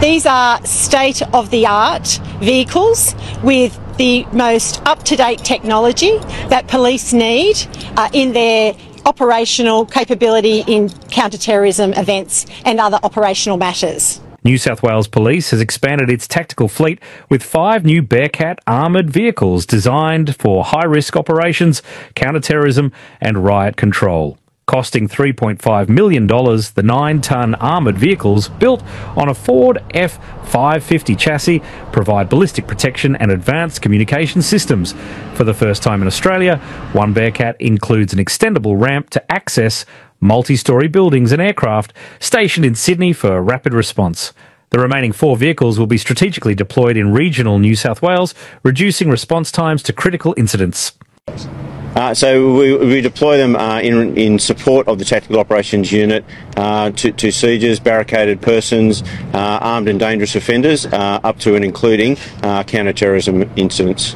These are state-of-the-art vehicles with the most up-to-date technology that police need in their operational capability in counter-terrorism events and other operational matters. New South Wales Police has expanded its tactical fleet with 5 new Bearcat armoured vehicles designed for high-risk operations, counter-terrorism and riot control. Costing $3.5 million, the 9-tonne armoured vehicles, built on a Ford F550 chassis, provide ballistic protection and advanced communication systems. For the first time in Australia, one Bearcat includes an extendable ramp to access multi-storey buildings and aircraft stationed in Sydney for rapid response. The remaining 4 vehicles will be strategically deployed in regional New South Wales, reducing response times to critical incidents. So we deploy them in support of the Tactical Operations Unit to sieges, barricaded persons, armed and dangerous offenders, up to and including counter-terrorism incidents.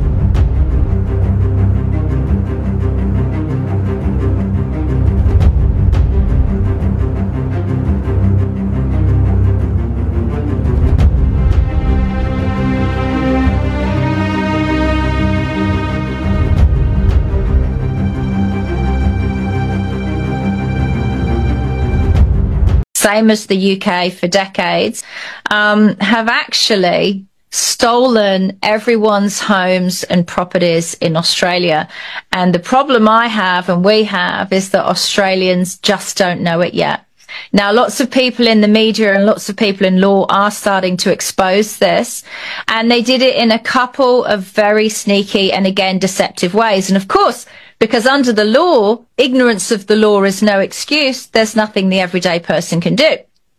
Same as the UK for decades, have actually stolen everyone's homes and properties in Australia. And the problem I have and we have is that Australians just don't know it yet. Now, lots of people in the media and lots of people in law are starting to expose this, and they did it in a couple of very sneaky and, again, deceptive ways. And, of course, because under the law, ignorance of the law is no excuse, there's nothing the everyday person can do.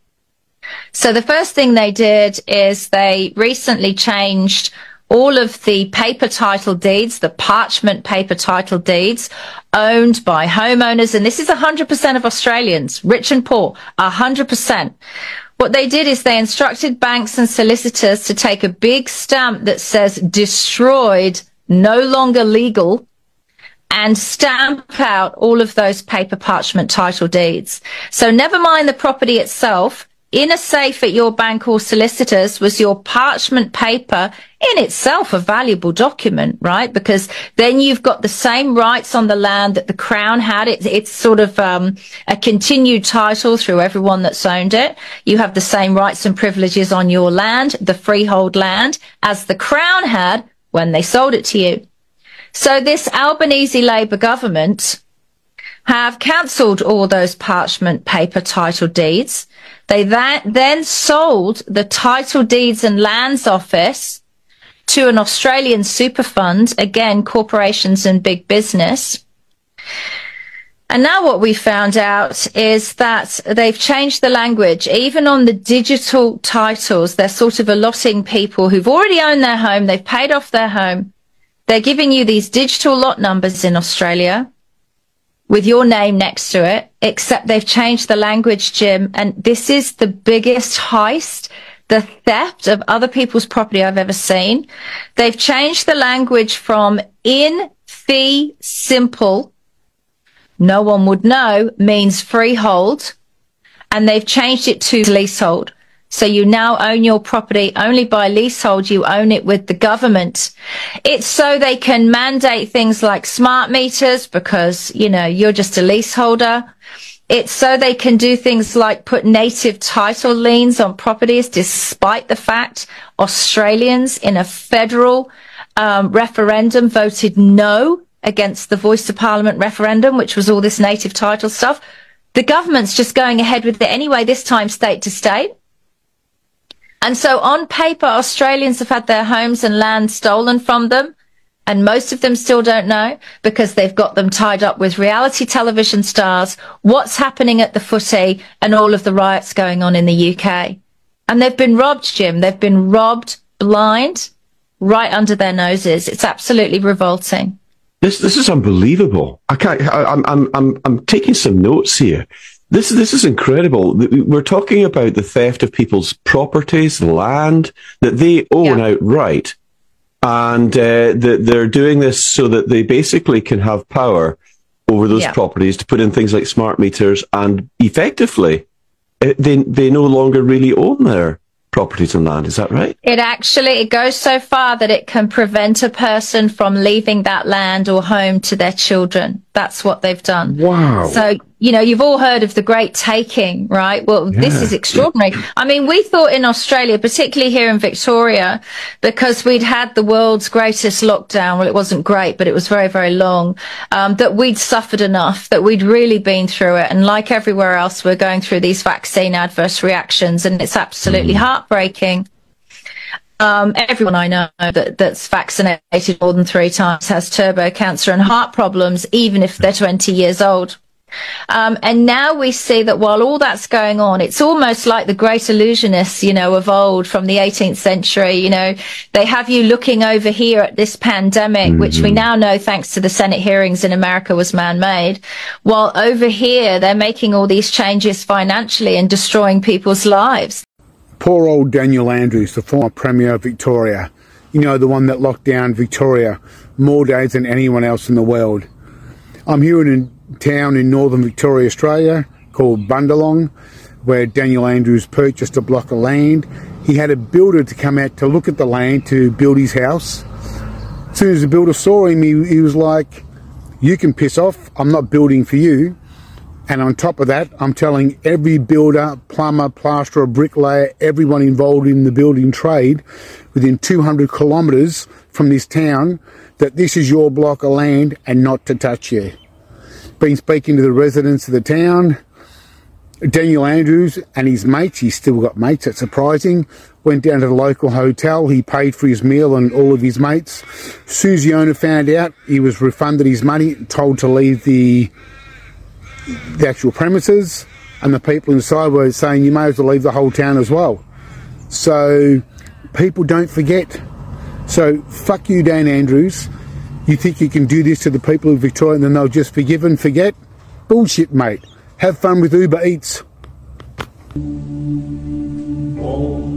So the first thing they did is they recently changed all of the paper title deeds, the parchment paper title deeds owned by homeowners. And this is 100% of Australians, rich and poor, 100%. What they did is they instructed banks and solicitors to take a big stamp that says destroyed, no longer legal, and stamp out all of those paper parchment title deeds. So never mind the property itself. In a safe at your bank or solicitors was your parchment paper, in itself a valuable document, right? Because then you've got the same rights on the land that the Crown had. It's sort of a continued title through everyone that's owned it. You have the same rights and privileges on your land, the freehold land, as the Crown had when they sold it to you. So this Albanese Labor government have cancelled all those parchment paper title deeds. They then sold the Title Deeds and Lands Office to an Australian super fund, again, corporations and big business. And now what we found out is that they've changed the language. Even on the digital titles, they're sort of allotting people who've already owned their home, they've paid off their home. They're giving you these digital lot numbers in Australia with your name next to it, except they've changed the language, Jim, and this is the biggest heist, the theft of other people's property I've ever seen. They've changed the language from in fee simple, no one would know, means freehold, and they've changed it to leasehold. So you now own your property only by leasehold. You own it with the government. It's so they can mandate things like smart meters because, you know, you're just a leaseholder. It's so they can do things like put native title liens on properties, despite the fact Australians in a federal referendum voted no against the Voice to Parliament referendum, which was all this native title stuff. The government's just going ahead with it anyway, this time state to state. And so on paper, Australians have had their homes and land stolen from them, and most of them still don't know because they've got them tied up with reality television stars, what's happening at the footy, and all of the riots going on in the UK. And they've been robbed, Jim. They've been robbed blind right under their noses. It's absolutely revolting. This is unbelievable. I'm taking some notes here. This is incredible. We're talking about the theft of people's properties, land that they own outright, and they're doing this so that they basically can have power over those properties to put in things like smart meters, and effectively, they no longer really own properties and land. Is that right? It goes so far that it can prevent a person from leaving that land or home to their children. That's what they've done. Wow. So, you've all heard of the Great Taking, right? Well, this is extraordinary. I mean, we thought in Australia, particularly here in Victoria, because we'd had the world's greatest lockdown. Well, it wasn't great, but it was very, very long, that we'd suffered enough, that we'd really been through it. And like everywhere else, we're going through these vaccine adverse reactions, and it's absolutely heartbreaking. Everyone I know that's vaccinated more than 3 times has turbo cancer and heart problems, even if they're 20 years old. And now we see that while all that's going on, it's almost like the great illusionists, of old from the 18th century. They have you looking over here at this pandemic, which we now know, thanks to the Senate hearings in America, was man-made. While over here, they're making all these changes financially and destroying people's lives. Poor old Daniel Andrews, the former Premier of Victoria, the one that locked down Victoria more days than anyone else in the world. I'm here in a town in northern Victoria, Australia, called Bundalong, where Daniel Andrews purchased a block of land. He had a builder to come out to look at the land to build his house. As soon as the builder saw him, he was like, "You can piss off, I'm not building for you." And on top of that, I'm telling every builder, plumber, plasterer, bricklayer, everyone involved in the building trade within 200 kilometres from this town, that this is your block of land and not to touch you. Been speaking to the residents of the town. Daniel Andrews and his mates, he's still got mates, that's surprising, went down to the local hotel. He paid for his meal and all of his mates. As soon as the owner found out, he was refunded his money, told to leave the actual premises, and the people inside were saying you may as well leave the whole town as well. So people don't forget. So fuck you, Dan Andrews. You think you can do this to the people of Victoria and then they'll just forgive and forget? Bullshit, mate. Have fun with Uber Eats.